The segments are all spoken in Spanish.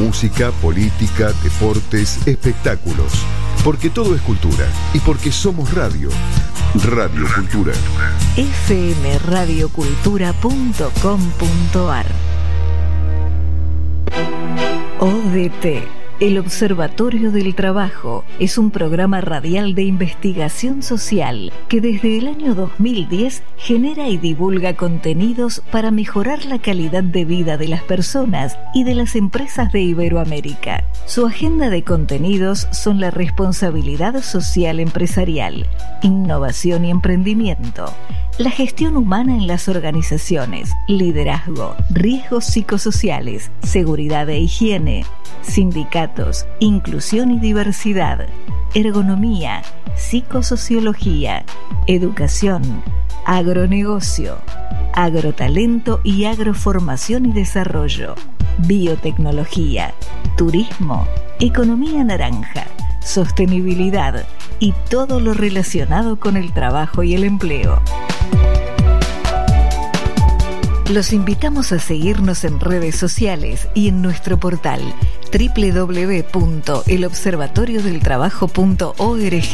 música, política, deportes, espectáculos. Porque todo es cultura y porque somos radio. Radio Cultura. fmradiocultura.com.ar. ODT, el Observatorio del Trabajo, es un programa radial de investigación social que desde el año 2010 genera y divulga contenidos para mejorar la calidad de vida de las personas y de las empresas de Iberoamérica. Su agenda de contenidos son la responsabilidad social empresarial, innovación y emprendimiento, la gestión humana en las organizaciones, liderazgo, riesgos psicosociales, seguridad e higiene, sindicatos, inclusión y diversidad, ergonomía, psicosociología, educación, agronegocio, agrotalento y agroformación y desarrollo, biotecnología, turismo, economía naranja, sostenibilidad y todo lo relacionado con el trabajo y el empleo. Los invitamos a seguirnos en redes sociales y en nuestro portal www.elobservatoriodeltrabajo.org.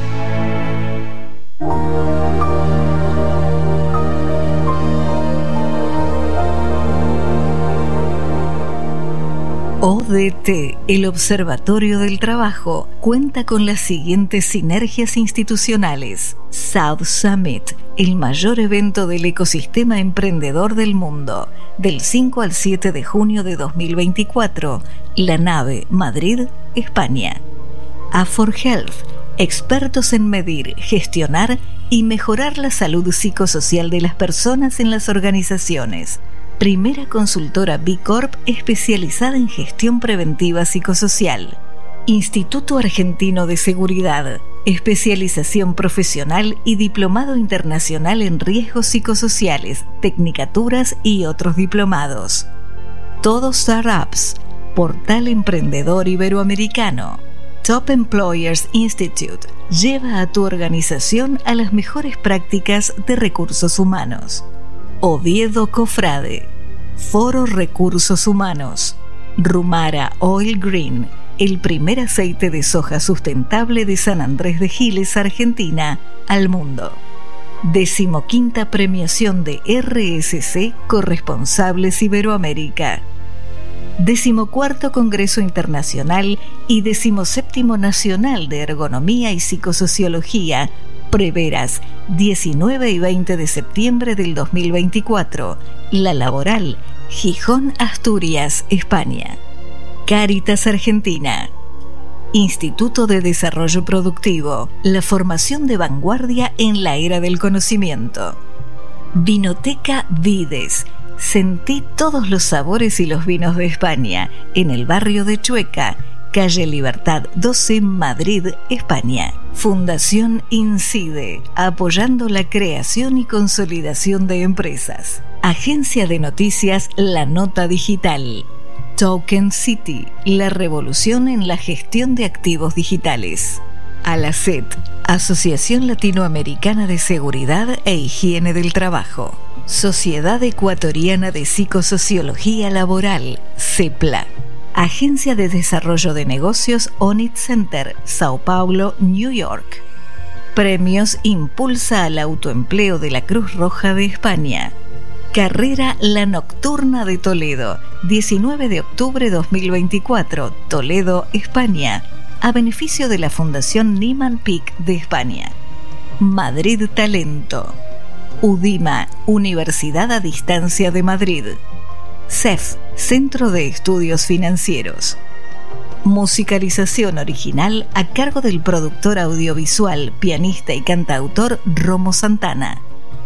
ODT, el Observatorio del Trabajo, cuenta con las siguientes sinergias institucionales. South Summit, el mayor evento del ecosistema emprendedor del mundo, del 5 al 7 de junio de 2024, La Nave, Madrid, España. A4Health, expertos en medir, gestionar y mejorar la salud psicosocial de las personas en las organizaciones. Primera consultora B Corp especializada en gestión preventiva psicosocial. Instituto Argentino de Seguridad, especialización profesional y diplomado internacional en riesgos psicosociales, tecnicaturas y otros diplomados. Todo Startups, portal emprendedor iberoamericano. Top Employers Institute, lleva a tu organización a las mejores prácticas de recursos humanos. Oviedo Cofrade, Foro Recursos Humanos. Rumara Oil Green, el primer aceite de soja sustentable de San Andrés de Giles, Argentina, al mundo. 15ª premiación de RSC Corresponsables Iberoamérica. 14º Congreso Internacional y 17º Nacional de Ergonomía y Psicosociología, Preveras, 19 y 20 de septiembre del 2024. La Laboral, Gijón, Asturias, España. Cáritas Argentina. Instituto de Desarrollo Productivo, la formación de vanguardia en la era del conocimiento. Vinoteca Vides. Sentí todos los sabores y los vinos de España, en el barrio de Chueca, calle Libertad 12, Madrid, España. Fundación Incide, apoyando la creación y consolidación de empresas. Agencia de noticias La Nota Digital. Token City, la revolución en la gestión de activos digitales. ALACET, Asociación Latinoamericana de Seguridad e Higiene del Trabajo. Sociedad Ecuatoriana de Psicosociología Laboral, CEPLA. Agencia de Desarrollo de Negocios Onit Center, Sao Paulo, New York. Premios Impulsa al Autoempleo de la Cruz Roja de España. Carrera La Nocturna de Toledo, 19 de octubre 2024, Toledo, España, a beneficio de la Fundación Nieman Pick de España. Madrid Talento. UDIMA, Universidad a Distancia de Madrid. CEF, Centro de Estudios Financieros. Musicalización original a cargo del productor audiovisual, pianista y cantautor Romo Santana.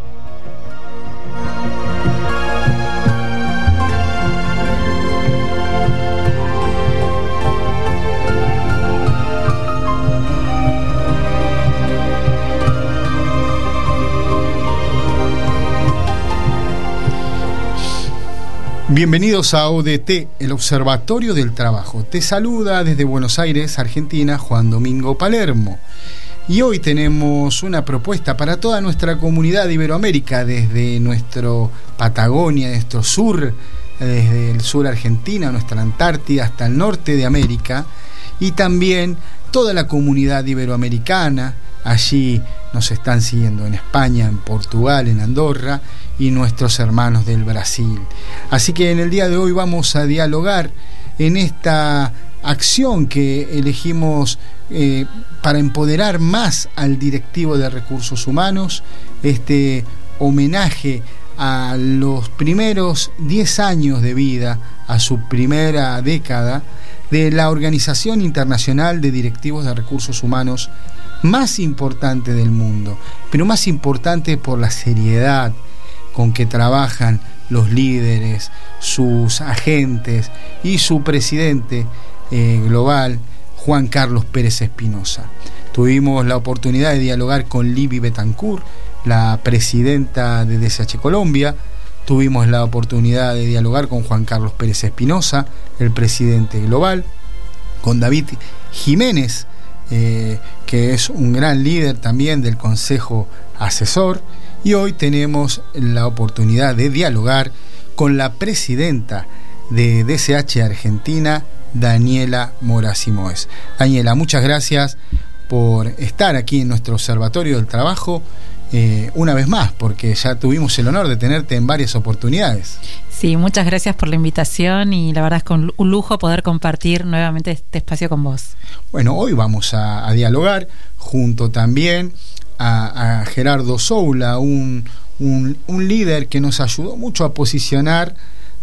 Bienvenidos a ODT, el Observatorio del Trabajo. Te saluda desde Buenos Aires, Argentina, Juan Domingo Palermo. Y hoy tenemos una propuesta para toda nuestra comunidad de Iberoamérica, desde nuestro Patagonia, nuestro sur desde el sur Argentina, nuestra Antártida, hasta el norte de América, y también toda la comunidad iberoamericana. Allí nos están siguiendo en España, en Portugal, en Andorra, y nuestros hermanos del Brasil. Así que en el día de hoy vamos a dialogar en esta acción que elegimos para empoderar más al directivo de recursos humanos, este homenaje a los primeros 10 años de vida, a su primera década, de la Organización Internacional de Directivos de Recursos Humanos más importante del mundo, pero más importante por la seriedad con que trabajan los líderes, sus agentes y su presidente global, Juan Carlos Pérez Espinosa. Tuvimos la oportunidad de dialogar con Libby Betancourt, la presidenta de DSH Colombia. Tuvimos la oportunidad de dialogar con Juan Carlos Pérez Espinosa, el presidente global, con David Jiménez, que es un gran líder también del Consejo Asesor, y hoy tenemos la oportunidad de dialogar con la presidenta de DSH Argentina, Daniela Mora Simoes. Daniela, muchas gracias por estar aquí en nuestro Observatorio del Trabajo una vez más, porque ya tuvimos el honor de tenerte en varias oportunidades. Sí, muchas gracias por la invitación y la verdad es con un lujo poder compartir nuevamente este espacio con vos. Bueno, hoy vamos a dialogar junto también a Gerardo Soula, un líder que nos ayudó mucho a posicionar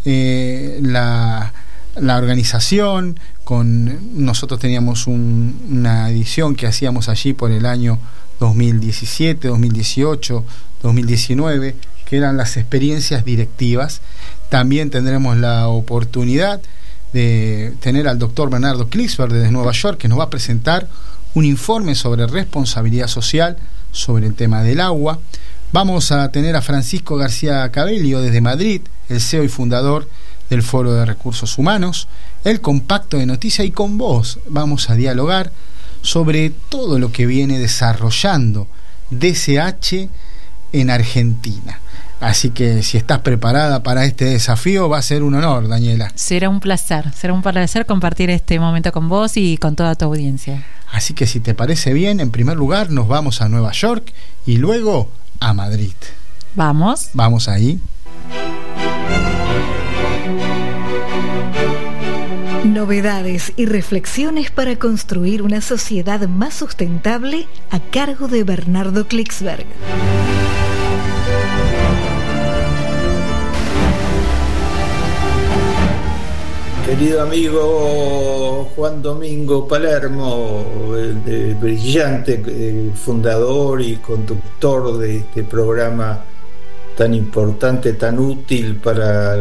la organización. Nosotros teníamos una edición que hacíamos allí por el año 2017, 2018, 2019, que eran las experiencias directivas. También tendremos la oportunidad de tener al doctor Bernardo Klicksberg desde Nueva York, que nos va a presentar un informe sobre responsabilidad social sobre el tema del agua. Vamos a tener a Francisco García Cabello desde Madrid, el CEO y fundador del Foro de Recursos Humanos, el compacto de noticias, y con vos vamos a dialogar sobre todo lo que viene desarrollando DSH en Argentina. Así que si estás preparada para este desafío, va a ser un honor, Daniela. Será un placer compartir este momento con vos y con toda tu audiencia. Así que si te parece bien, en primer lugar nos vamos a Nueva York y luego a Madrid. Vamos ahí. Novedades y reflexiones para construir una sociedad más sustentable a cargo de Bernardo Klicksberg. Querido amigo Juan Domingo Palermo, brillante fundador y conductor de este programa tan importante, tan útil para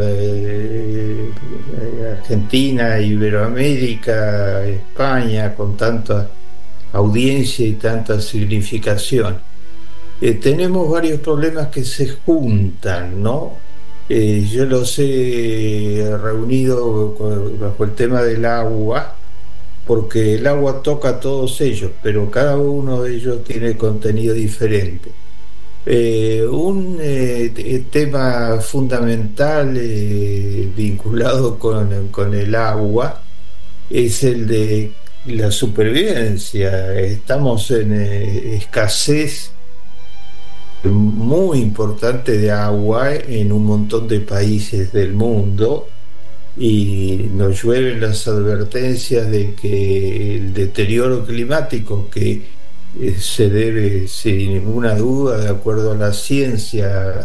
Argentina, Iberoamérica, España, con tanta audiencia y tanta significación. Tenemos varios problemas que se juntan, ¿no? Yo los he reunido bajo el tema del agua, porque el agua toca a todos ellos, pero cada uno de ellos tiene contenido diferente. Un tema fundamental vinculado con el agua es el de la supervivencia. Estamos en escasez muy importante de agua en un montón de países del mundo, y nos llueven las advertencias de que el deterioro climático, que se debe sin ninguna duda, de acuerdo a la ciencia,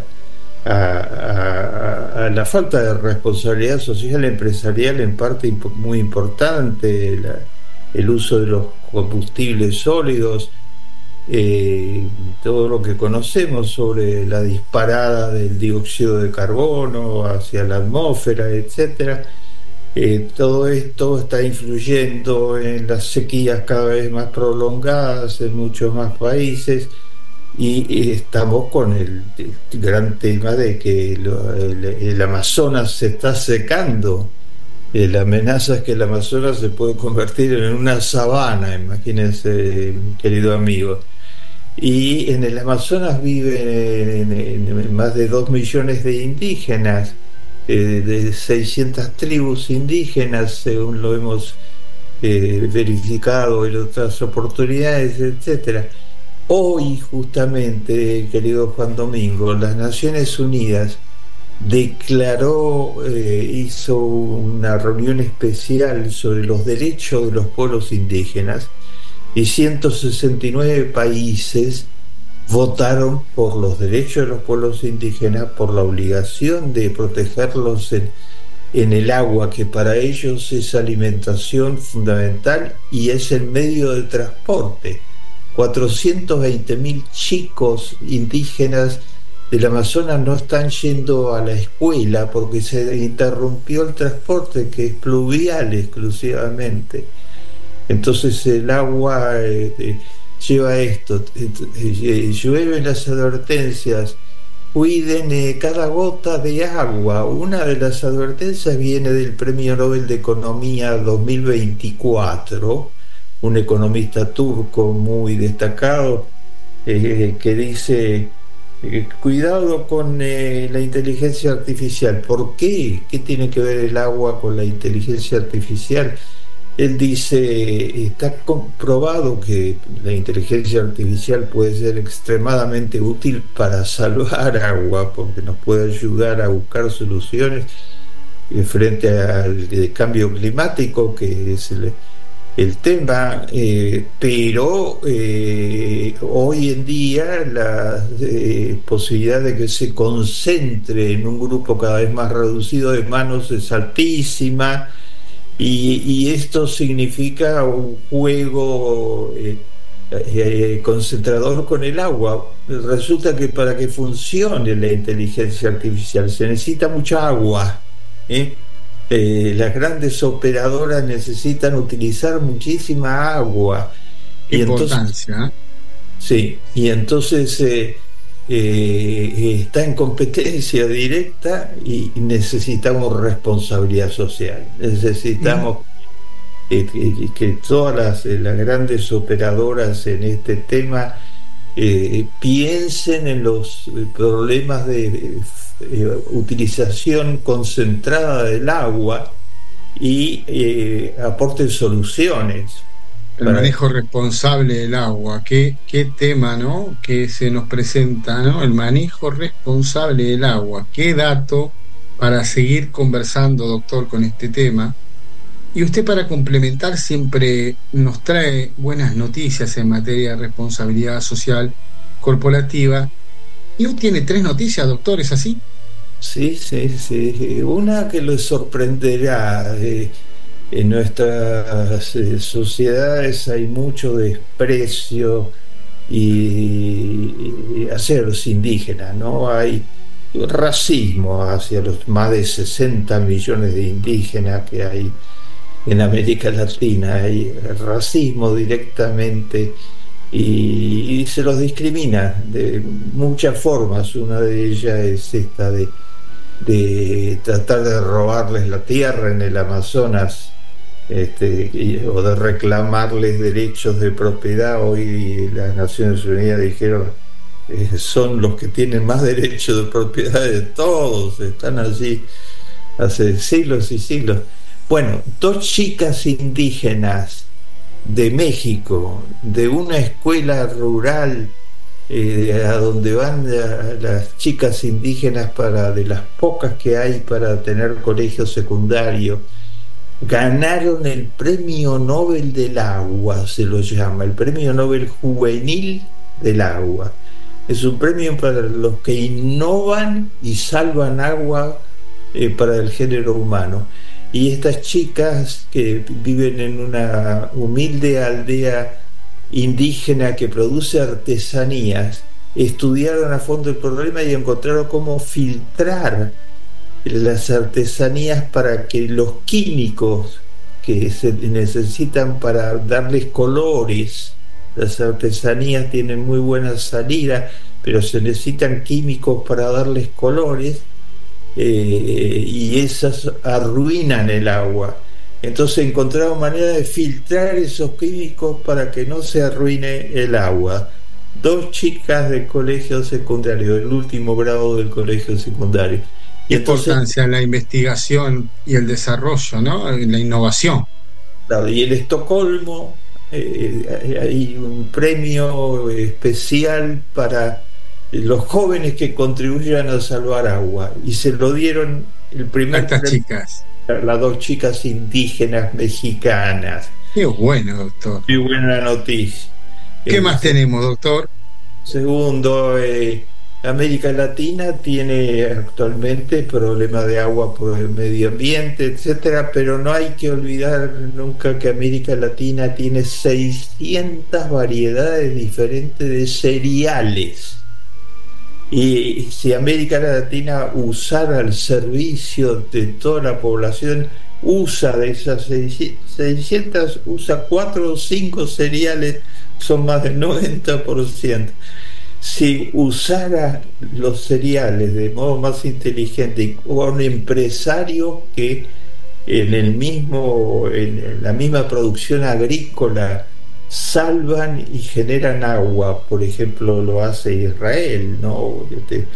a la falta de responsabilidad social empresarial, en parte muy importante, el uso de los combustibles sólidos, todo lo que conocemos sobre la disparada del dióxido de carbono hacia la atmósfera, etcétera. Todo esto está influyendo en las sequías cada vez más prolongadas en muchos más países, y estamos con el gran tema de que el Amazonas se está secando. La amenaza es que el Amazonas se puede convertir en una sabana, imagínense, querido amigo. Y en el Amazonas viven más de 2 millones de indígenas, de 600 tribus indígenas, según lo hemos verificado en otras oportunidades, etcétera. Hoy, justamente, querido Juan Domingo, las Naciones Unidas hizo una reunión especial sobre los derechos de los pueblos indígenas, y 169 países votaron por los derechos de los pueblos indígenas, por la obligación de protegerlos en el agua, que para ellos es alimentación fundamental y es el medio de transporte. 420.000 chicos indígenas del Amazonas no están yendo a la escuela porque se interrumpió el transporte, que es pluvial exclusivamente. Entonces el agua lleva esto, llueven las advertencias, cuiden cada gota de agua. Una de las advertencias viene del Premio Nobel de Economía 2024, un economista turco muy destacado, que dice: cuidado con la inteligencia artificial. ¿Por qué? ¿Qué tiene que ver el agua con la inteligencia artificial? Él dice: está comprobado que la inteligencia artificial puede ser extremadamente útil para salvar agua, porque nos puede ayudar a buscar soluciones frente al cambio climático, que es el tema, pero hoy en día la posibilidad de que se concentre en un grupo cada vez más reducido de manos es altísima, y esto significa un juego concentrador con el agua. Resulta que para que funcione la inteligencia artificial se necesita mucha agua, las grandes operadoras necesitan utilizar muchísima agua. Importancia. Sí, y entonces está en competencia directa, y necesitamos responsabilidad social. Necesitamos que todas las grandes operadoras en este tema piensen en los problemas de utilización concentrada del agua y aporten soluciones. El manejo responsable del agua, qué tema, ¿no?, que se nos presenta, ¿no? El manejo responsable del agua, qué dato para seguir conversando, doctor, con este tema. Y usted, para complementar, siempre nos trae buenas noticias en materia de responsabilidad social corporativa. Y hoy tiene 3 noticias, doctor, ¿es así? Sí. Una que les sorprenderá. En nuestras sociedades hay mucho desprecio y hacia los indígenas, ¿no? Hay racismo hacia los más de 60 millones de indígenas que hay en América Latina. Hay racismo directamente, y se los discrimina de muchas formas. Una de ellas es esta de tratar de robarles la tierra en el Amazonas, o de reclamarles derechos de propiedad. Hoy las Naciones Unidas dijeron: son los que tienen más derechos de propiedad de todos, están allí hace siglos y siglos. Bueno, 2 chicas indígenas de México, de una escuela rural a donde van las chicas indígenas, de las pocas que hay para tener colegio secundario, ganaron el Premio Nobel del Agua, se lo llama, el Premio Nobel Juvenil del Agua. Es un premio para los que innovan y salvan agua para el género humano. Y estas chicas, que viven en una humilde aldea indígena que produce artesanías, estudiaron a fondo el problema y encontraron cómo filtrar las artesanías para que los químicos que se necesitan para darles colores, las artesanías tienen muy buena salida, pero se necesitan químicos para darles colores, y esas arruinan el agua. Entonces encontraron manera de filtrar esos químicos para que no se arruine el agua. 2 chicas de colegio secundario, el último grado del colegio secundario. Y importancia en la investigación y el desarrollo, ¿no? En la innovación. Claro, y en Estocolmo hay un premio especial para los jóvenes que contribuyan a salvar agua, y se lo dieron el primer a estas chicas, las 2 chicas indígenas mexicanas. Qué bueno, doctor. Muy buena noticia. ¿Qué más tenemos, doctor? Segundo, América Latina tiene actualmente problemas de agua por el medio ambiente, etcétera, pero no hay que olvidar nunca que América Latina tiene 600 variedades diferentes de cereales. Y si América Latina usara el servicio de toda la población, usa de esas 600, usa 4 o 5 cereales, son más del 90%. Si usara los cereales de modo más inteligente, con empresarios que en la misma producción agrícola salvan y generan agua, por ejemplo lo hace Israel, ¿no?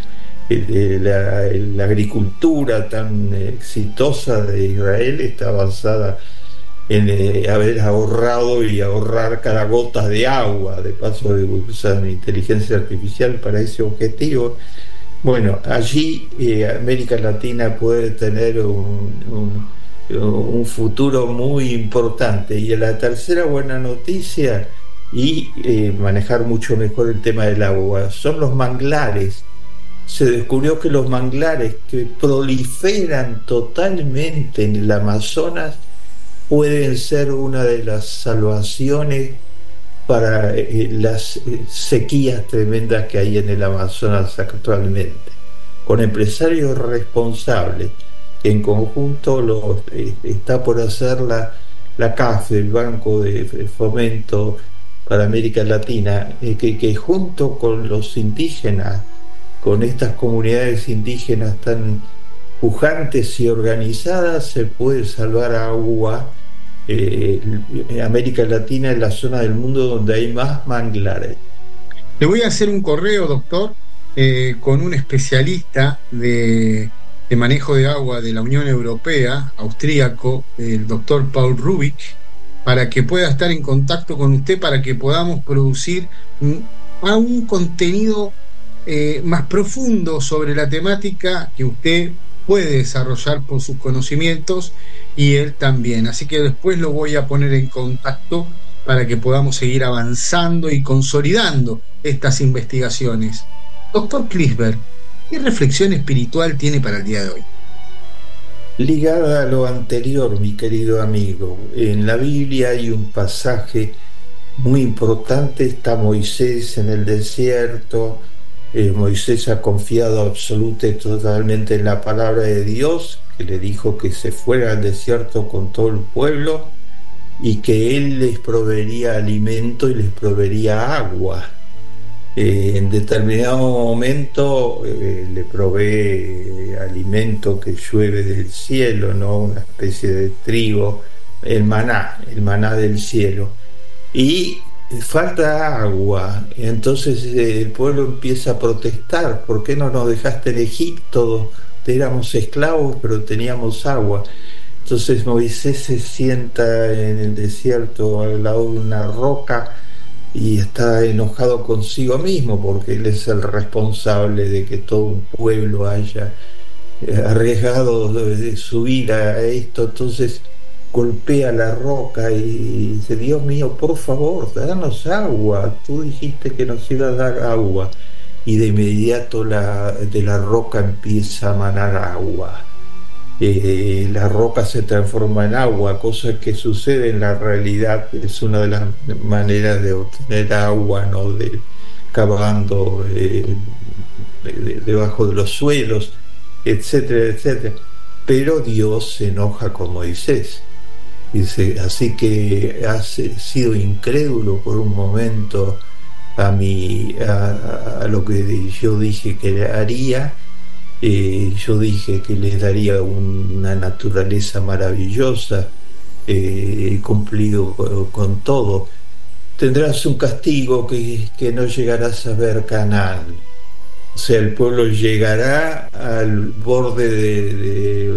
La agricultura tan exitosa de Israel está basada en haber ahorrado y ahorrar cada gota de agua, de paso de usar inteligencia artificial para ese objetivo. Bueno, allí América Latina puede tener un futuro muy importante. Y la tercera buena noticia, y manejar mucho mejor el tema del agua, son los manglares. Se descubrió que los manglares que proliferan totalmente en el Amazonas pueden ser una de las salvaciones para las sequías tremendas que hay en el Amazonas actualmente, con empresarios responsables que en conjunto está por hacer la CAF, el Banco de Fomento para América Latina, que junto con los indígenas, con estas comunidades indígenas tan pujantes y organizadas, se puede salvar agua. América Latina es la zona del mundo donde hay más manglares. Le voy a hacer un correo, doctor, con un especialista de manejo de agua de la Unión Europea, austríaco, el doctor Paul Rubik, para que pueda estar en contacto con usted, para que podamos producir un contenido más profundo sobre la temática que usted puede desarrollar por sus conocimientos y él también. Así que después lo voy a poner en contacto para que podamos seguir avanzando y consolidando estas investigaciones. Doctor Clisberg, ¿qué reflexión espiritual tiene para el día de hoy? Ligada a lo anterior, mi querido amigo, en la Biblia hay un pasaje muy importante. Está Moisés en el desierto. Moisés ha confiado absoluta y totalmente en la palabra de Dios, que le dijo que se fuera al desierto con todo el pueblo y que él les proveería alimento y les proveería agua. En determinado momento le provee alimento que llueve del cielo, ¿no? Una especie de trigo, el maná del cielo, y falta agua. Entonces el pueblo empieza a protestar: ¿por qué no nos dejaste en Egipto? Éramos esclavos pero teníamos agua. Entonces Moisés se sienta en el desierto al lado de una roca y está enojado consigo mismo, porque él es el responsable de que todo un pueblo haya arriesgado de su vida a esto. Entonces golpea la roca y dice: Dios mío, por favor, danos agua, tú dijiste que nos ibas a dar agua. Y de inmediato de la roca empieza a manar agua. La roca se transforma en agua, cosa que sucede en la realidad. Es una de las maneras de obtener agua, ¿no? Cavando debajo de los suelos, etcétera, etcétera. Pero Dios se enoja con Moisés. Dice: así que has sido incrédulo por un momento a lo que yo dije que haría. Yo dije que les daría una naturaleza maravillosa. He cumplido con todo. Tendrás un castigo, que no llegarás a ver Canaán. O sea, el pueblo llegará al borde de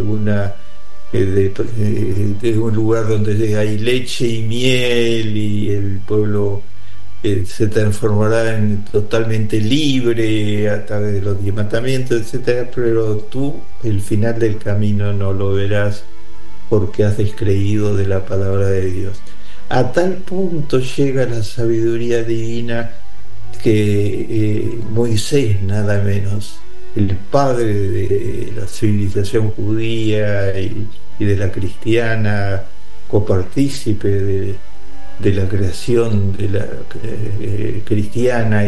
un lugar donde hay leche y miel, y el pueblo se transformará en totalmente libre a través de los 10 mandamientos, etcétera. Pero tú el final del camino no lo verás, porque has descreído de la palabra de Dios. A tal punto llega la sabiduría divina que Moisés, nada menos, el padre de la civilización judía y de la cristiana, copartícipe de la creación de la cristiana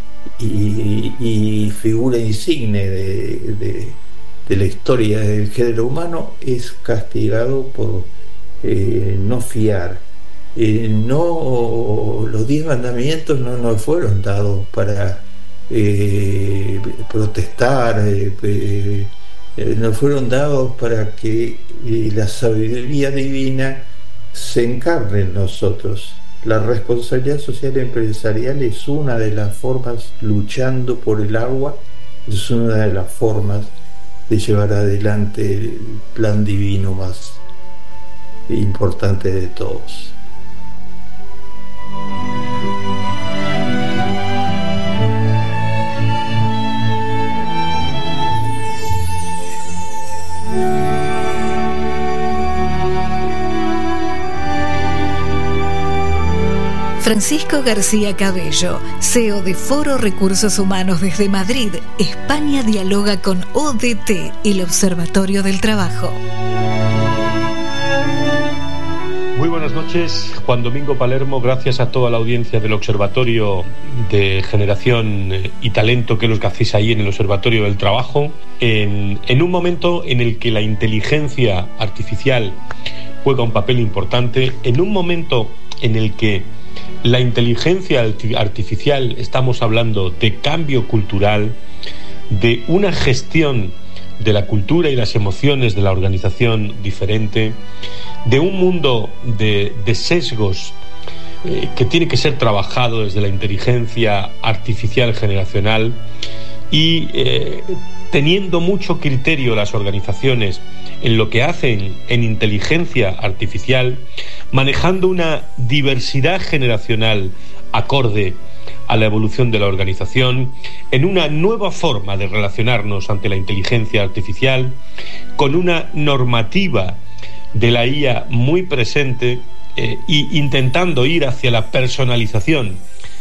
y figura insigne de la historia del género humano, es castigado por no fiar. Los 10 mandamientos no nos fueron dados para protestar, nos fueron dados para que la sabiduría divina se encarne en nosotros. La responsabilidad social y empresarial es una de las formas, luchando por el agua, es una de las formas de llevar adelante el plan divino más importante de todos. Francisco García Cabello, CEO de Foro Recursos Humanos desde Madrid, España, dialoga con ODT, el Observatorio del Trabajo. Muy buenas noches, Juan Domingo Palermo. Gracias a toda la audiencia del Observatorio de Generación y Talento, que es lo que hacéis ahí en el Observatorio del Trabajo, en un momento en el que la inteligencia artificial juega un papel importante, en un momento en el que la inteligencia artificial, estamos hablando de cambio cultural, de una gestión de la cultura y las emociones de la organización diferente, de un mundo de sesgos que tiene que ser trabajado desde la inteligencia artificial generacional, y teniendo mucho criterio las organizaciones en lo que hacen en inteligencia artificial, manejando una diversidad generacional acorde a la evolución de la organización, en una nueva forma de relacionarnos ante la inteligencia artificial, con una normativa de la IA muy presente, y intentando ir hacia la personalización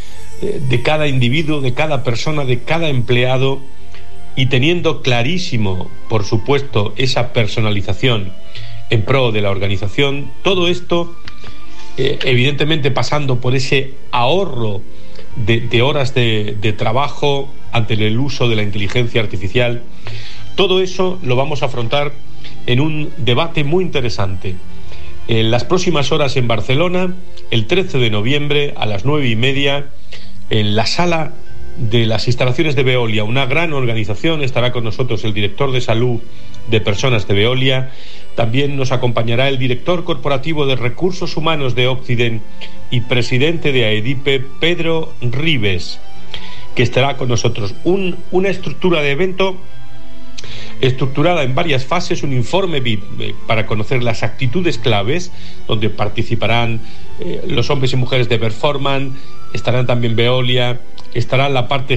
de cada individuo, de cada persona, de cada empleado, y teniendo clarísimo, por supuesto, esa personalización en pro de la organización. Todo esto, evidentemente, pasando por ese ahorro de horas de trabajo ante el uso de la inteligencia artificial. Todo eso lo vamos a afrontar en un debate muy interesante en las próximas horas en Barcelona, el 13 de noviembre a las 9:30, en la sala de las instalaciones de Veolia, una gran organización. Estará con nosotros el director de salud de personas de Veolia. También nos acompañará el director corporativo de recursos humanos de Occident y presidente de AEDIPE, Pedro Ribes, que estará con nosotros. Una estructura de evento estructurada en varias fases, un informe VIP para conocer las actitudes claves, donde participarán los hombres y mujeres de Performance, estarán también Veolia, estará la parte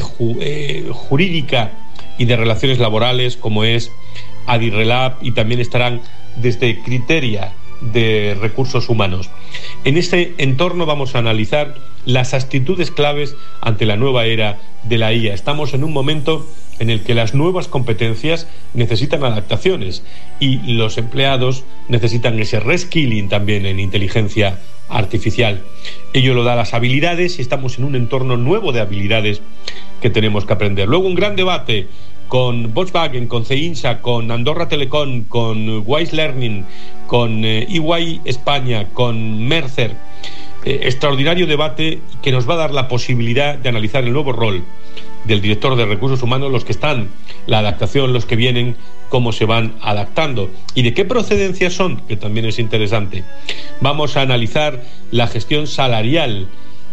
jurídica y de relaciones laborales, como es Adirrelab, y también estarán desde Criteria de recursos humanos. En este entorno vamos a analizar las actitudes claves ante la nueva era de la IA. Estamos en un momento en el que las nuevas competencias necesitan adaptaciones, y los empleados necesitan ese reskilling también en inteligencia artificial. Ello lo da las habilidades, y estamos en un entorno nuevo de habilidades que tenemos que aprender. Luego un gran debate con Volkswagen, con CEINSA, con Andorra Telecom, con Wise Learning, con EY España, con Mercer. Extraordinario debate que nos va a dar la posibilidad de analizar el nuevo rol del director de recursos humanos, los que están, la adaptación, los que vienen, cómo se van adaptando y de qué procedencia son, que también es interesante. Vamos a analizar la gestión salarial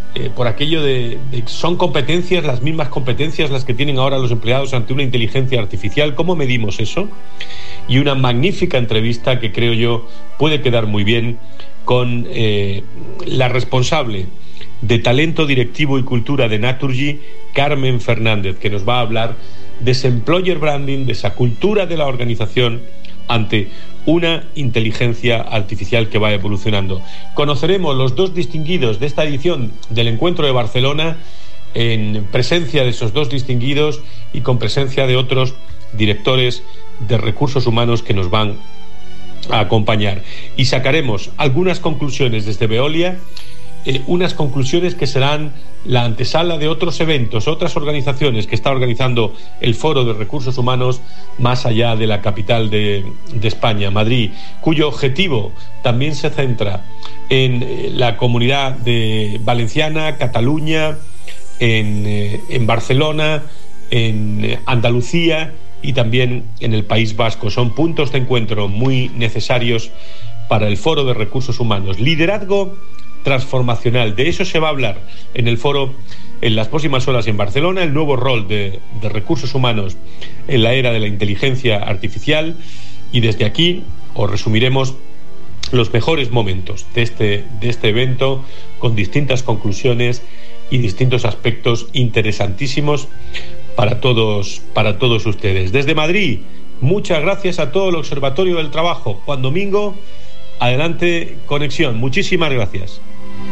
por aquello de son competencias, las mismas competencias las que tienen ahora los empleados ante una inteligencia artificial. ¿Cómo medimos eso? Y una magnífica entrevista que creo yo puede quedar muy bien con la responsable de talento directivo y cultura de Naturgy, Carmen Fernández, que nos va a hablar de ese employer branding, de esa cultura de la organización ante una inteligencia artificial que va evolucionando. Conoceremos los dos distinguidos de esta edición del Encuentro de Barcelona, en presencia de esos dos distinguidos y con presencia de otros directores de recursos humanos que nos van a acompañar. Y sacaremos algunas conclusiones desde Veolia, unas conclusiones que serán la antesala de otros eventos, otras organizaciones que está organizando el Foro de Recursos Humanos más allá de la capital de España, Madrid, cuyo objetivo también se centra en la comunidad de valenciana, Cataluña, en Barcelona, en Andalucía y también en el País Vasco. Son puntos de encuentro muy necesarios para el Foro de Recursos Humanos. Liderazgo transformacional, de eso se va a hablar en el foro en las próximas horas en Barcelona, el nuevo rol de recursos humanos en la era de la inteligencia artificial, y desde aquí os resumiremos los mejores momentos de este evento con distintas conclusiones y distintos aspectos interesantísimos para todos ustedes. Desde Madrid, muchas gracias a todo el Observatorio del Trabajo. Juan Domingo, adelante, conexión. Muchísimas gracias.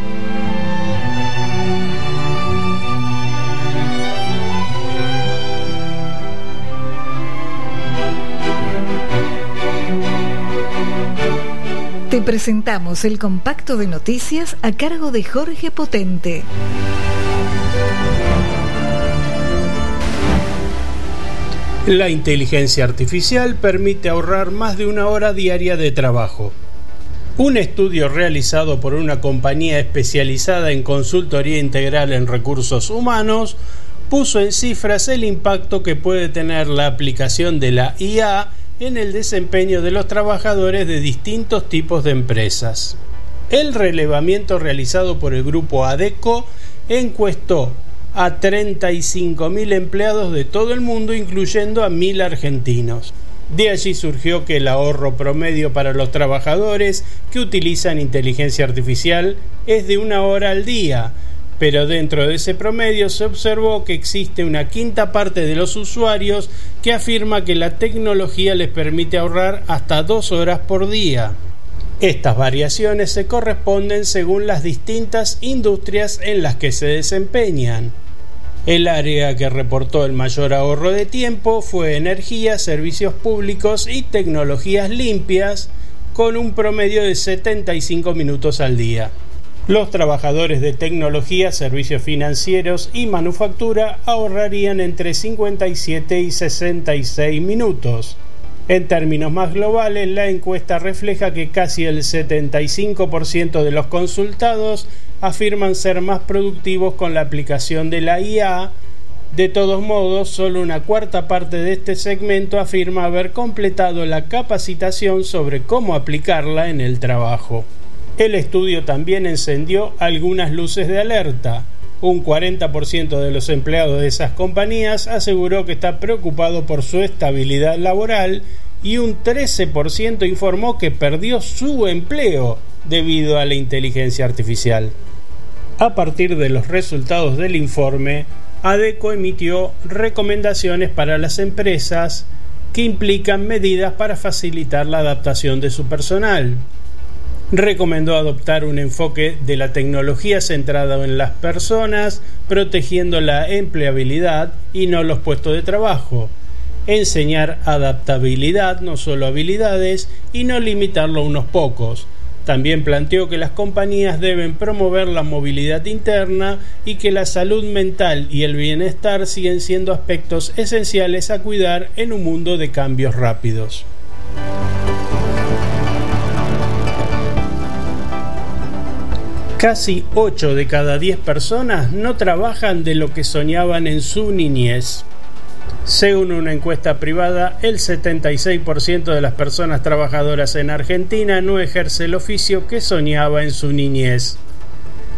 Te presentamos el compacto de noticias a cargo de Jorge Potente. La inteligencia artificial permite ahorrar más de 1 hora diaria de trabajo. Un estudio realizado por una compañía especializada en consultoría integral en recursos humanos puso en cifras el impacto que puede tener la aplicación de la IA en el desempeño de los trabajadores de distintos tipos de empresas. El relevamiento realizado por el grupo ADECO encuestó a 35.000 empleados de todo el mundo, incluyendo a 1.000 argentinos. De allí surgió que el ahorro promedio para los trabajadores que utilizan inteligencia artificial es de 1 hora al día, pero dentro de ese promedio se observó que existe una quinta parte de los usuarios que afirma que la tecnología les permite ahorrar hasta 2 horas por día. Estas variaciones se corresponden según las distintas industrias en las que se desempeñan. El área que reportó el mayor ahorro de tiempo fue energía, servicios públicos y tecnologías limpias, con un promedio de 75 minutos al día. Los trabajadores de tecnología, servicios financieros y manufactura ahorrarían entre 57 y 66 minutos. En términos más globales, la encuesta refleja que casi el 75% de los consultados afirman ser más productivos con la aplicación de la IA. De todos modos, solo una cuarta parte de este segmento afirma haber completado la capacitación sobre cómo aplicarla en el trabajo. El estudio también encendió algunas luces de alerta. Un 40% de los empleados de esas compañías aseguró que está preocupado por su estabilidad laboral y un 13% informó que perdió su empleo debido a la inteligencia artificial. A partir de los resultados del informe, ADECO emitió recomendaciones para las empresas que implican medidas para facilitar la adaptación de su personal. Recomendó adoptar un enfoque de la tecnología centrado en las personas, protegiendo la empleabilidad y no los puestos de trabajo. Enseñar adaptabilidad, no solo habilidades, y no limitarlo a unos pocos. También planteó que las compañías deben promover la movilidad interna y que la salud mental y el bienestar siguen siendo aspectos esenciales a cuidar en un mundo de cambios rápidos. Casi 8 de cada 10 personas no trabajan de lo que soñaban en su niñez. Según una encuesta privada, el 76% de las personas trabajadoras en Argentina no ejerce el oficio que soñaba en su niñez.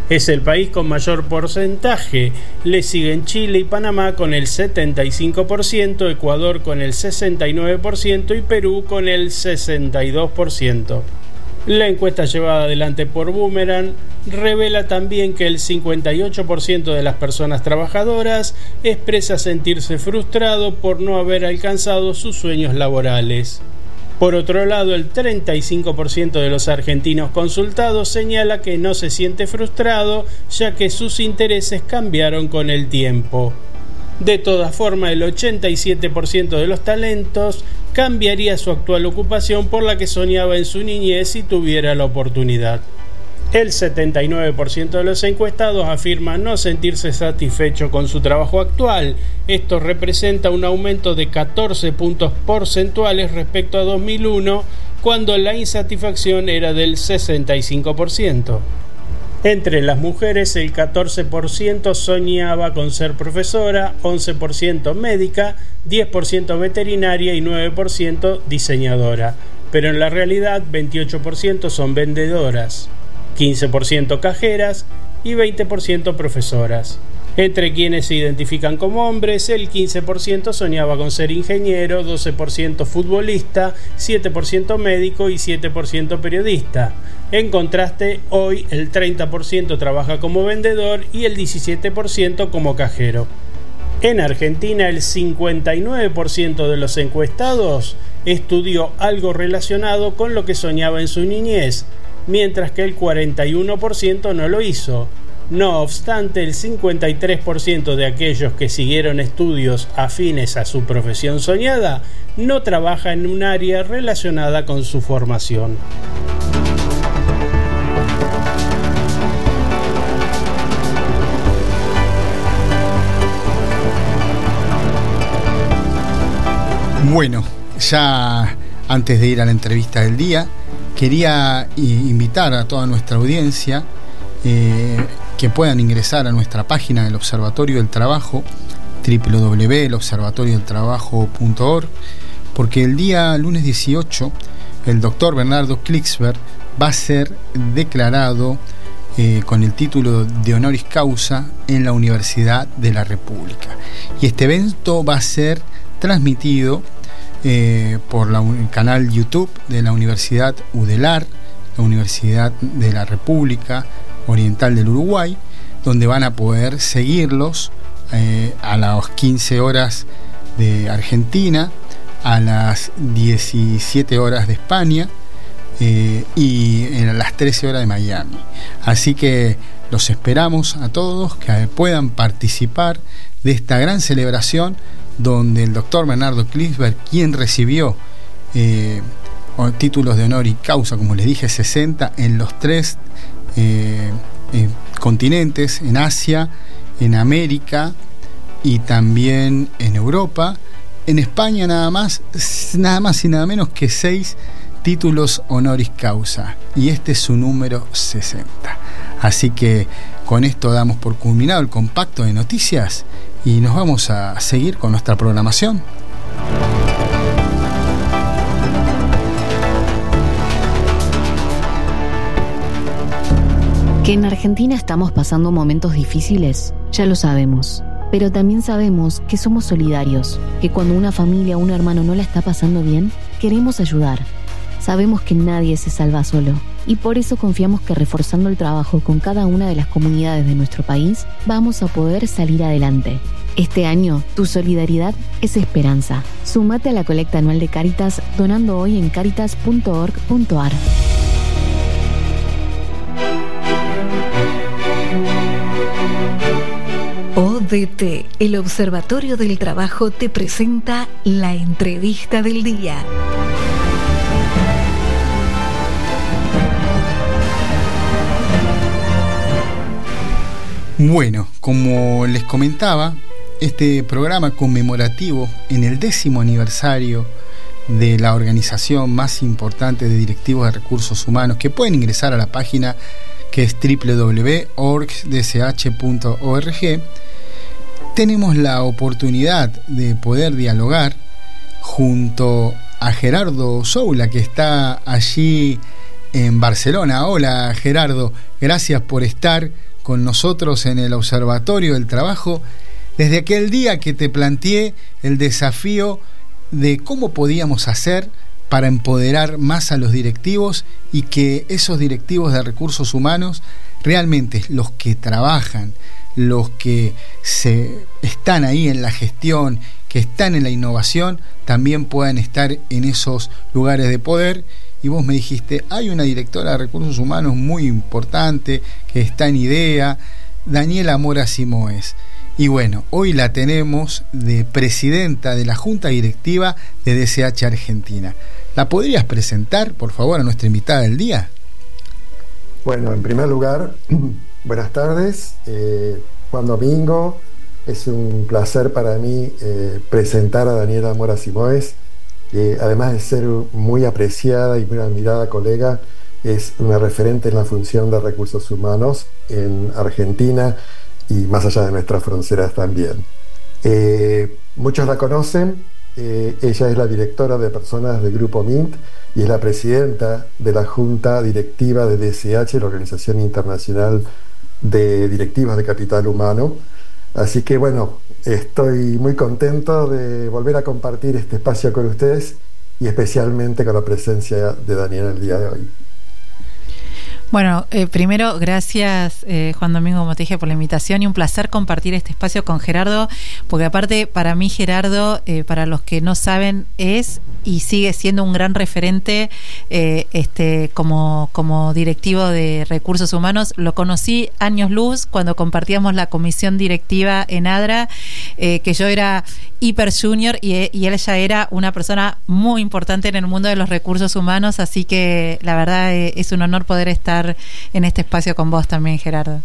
Es el país con mayor porcentaje. Le siguen Chile y Panamá con el 75%, Ecuador con el 69% y Perú con el 62%. La encuesta llevada adelante por Boomerang revela también que el 58% de las personas trabajadoras expresa sentirse frustrado por no haber alcanzado sus sueños laborales. Por otro lado, el 35% de los argentinos consultados señala que no se siente frustrado, ya que sus intereses cambiaron con el tiempo. De todas formas, el 87% de los talentos cambiaría su actual ocupación por la que soñaba en su niñez si tuviera la oportunidad. El 79% de los encuestados afirma no sentirse satisfecho con su trabajo actual. Esto representa un aumento de 14 puntos porcentuales respecto a 2001, cuando la insatisfacción era del 65%. Entre las mujeres, el 14% soñaba con ser profesora, 11% médica, 10% veterinaria y 9% diseñadora. Pero en la realidad, 28% son vendedoras, 15% cajeras y 20% profesoras. Entre quienes se identifican como hombres, el 15% soñaba con ser ingeniero, 12% futbolista, 7% médico y 7% periodista. En contraste, hoy el 30% trabaja como vendedor y el 17% como cajero. En Argentina, el 59% de los encuestados estudió algo relacionado con lo que soñaba en su niñez, mientras que el 41% no lo hizo. No obstante, el 53% de aquellos que siguieron estudios afines a su profesión soñada no trabaja en un área relacionada con su formación. Bueno, ya antes de ir a la entrevista del día, quería invitar a toda nuestra audiencia que puedan ingresar a nuestra página del Observatorio del Trabajo, www.elobservatoriodeltrabajo.org, porque el día lunes 18 el doctor Bernardo Klicksberg va a ser declarado con el título de honoris causa en la Universidad de la República. Y este evento va a ser transmitido por el canal YouTube de la Universidad UDELAR, la Universidad de la República Oriental del Uruguay, donde van a poder seguirlos a las 15 horas de Argentina, a las 17 horas de España y a las 13 horas de Miami. Así que los esperamos a todos que puedan participar de esta gran celebración, donde el doctor Bernardo Klicksberg, quien recibió títulos de honor y causa, como les dije, 60 en los 3 continentes, en Asia, en América y también en Europa. En España nada más y nada menos que 6 títulos honoris causa, y este es su número 60. Así que con esto damos por culminado el compacto de noticias y nos vamos a seguir con nuestra programación. Que en Argentina estamos pasando momentos difíciles, ya lo sabemos. Pero también sabemos que somos solidarios, que cuando una familia o un hermano no la está pasando bien, queremos ayudar. Sabemos que nadie se salva solo, y por eso confiamos que reforzando el trabajo con cada una de las comunidades de nuestro país, vamos a poder salir adelante. Este año, tu solidaridad es esperanza. Súmate a la colecta anual de Cáritas donando hoy en caritas.org.ar. ODT, el Observatorio del Trabajo, te presenta la entrevista del día. Bueno, como les comentaba, este programa conmemorativo en el 10º aniversario de la organización más importante de directivos de recursos humanos, que pueden ingresar a la página que es www.orgdsh.org, tenemos la oportunidad de poder dialogar junto a Gerardo Soula, que está allí en Barcelona. Hola Gerardo, gracias por estar con nosotros en el Observatorio del Trabajo desde aquel día que te planteé el desafío de cómo podíamos hacer para empoderar más a los directivos y que esos directivos de recursos humanos, realmente los que trabajan, los que están ahí en la gestión, que están en la innovación, también puedan estar en esos lugares de poder. Y vos me dijiste, hay una directora de recursos humanos muy importante que está en IDEA, Daniela Mora Simoes. Y bueno, hoy la tenemos de presidenta de la Junta Directiva de DSH Argentina. ¿La podrías presentar, por favor, a nuestra invitada del día? Bueno, en primer lugar, buenas tardes. Juan Domingo, es un placer para mí presentar a Daniela Mora Simoes. Además de ser muy apreciada y muy admirada colega, es una referente en la función de recursos humanos en Argentina y más allá de nuestras fronteras también. Muchos la conocen. Ella es la directora de personas del Grupo MINT y es la presidenta de la Junta Directiva de DSH, la Organización Internacional de Directivos de Capital Humano. Así que bueno, estoy muy contento de volver a compartir este espacio con ustedes y especialmente con la presencia de Daniela el día de hoy. Bueno, primero, gracias Juan Domingo, como te dije, por la invitación y un placer compartir este espacio con Gerardo, porque aparte para mí Gerardo, para los que no saben, es y sigue siendo un gran referente como directivo de recursos humanos. Lo conocí años luz cuando compartíamos la comisión directiva en ADRA, que yo era hiper junior y él ya era una persona muy importante en el mundo de los recursos humanos, así que la verdad es un honor poder estar en este espacio con vos también, Gerardo.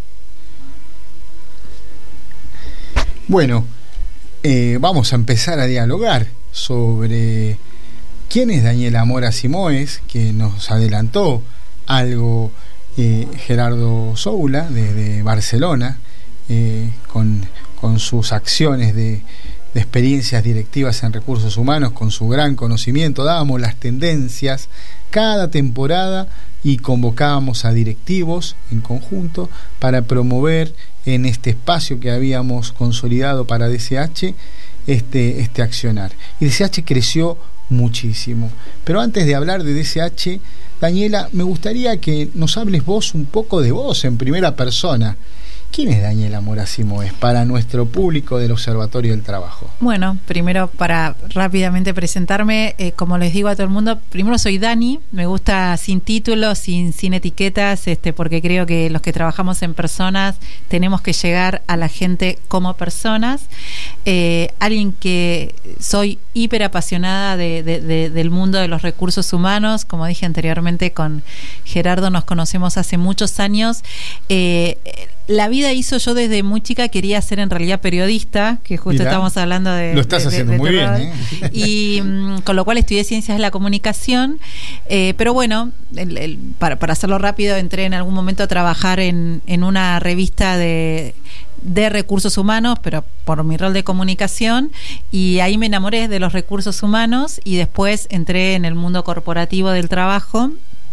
Bueno, vamos a empezar a dialogar sobre quién es Daniela Mora Simoes, que nos adelantó algo Gerardo Soula desde Barcelona, con sus acciones de experiencias directivas en recursos humanos, con su gran conocimiento. Dábamos las tendencias cada temporada y convocábamos a directivos en conjunto para promover en este espacio que habíamos consolidado para DSH este accionar. Y DSH creció muchísimo. Pero antes de hablar de DSH, Daniela, me gustaría que nos hables vos un poco de vos en primera persona. ¿Quién es Daniela Mora Simoes para nuestro público del Observatorio del Trabajo? Bueno, primero para rápidamente presentarme, como les digo a todo el mundo, primero soy Dani, me gusta sin títulos, sin etiquetas, porque creo que los que trabajamos en personas tenemos que llegar a la gente como personas. Alguien que soy hiper apasionada del mundo de los recursos humanos, como dije anteriormente, con Gerardo nos conocemos hace muchos años. La vida hizo, yo desde muy chica quería ser en realidad periodista, que justo estábamos hablando de... Lo estás haciendo muy bien, Y con lo cual estudié Ciencias de la Comunicación, pero bueno, para hacerlo rápido, entré en algún momento a trabajar en una revista de recursos humanos, pero por mi rol de comunicación, y ahí me enamoré de los recursos humanos y después entré en el mundo corporativo del trabajo.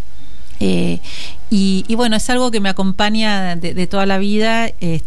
Y bueno, es algo que me acompaña de toda la vida,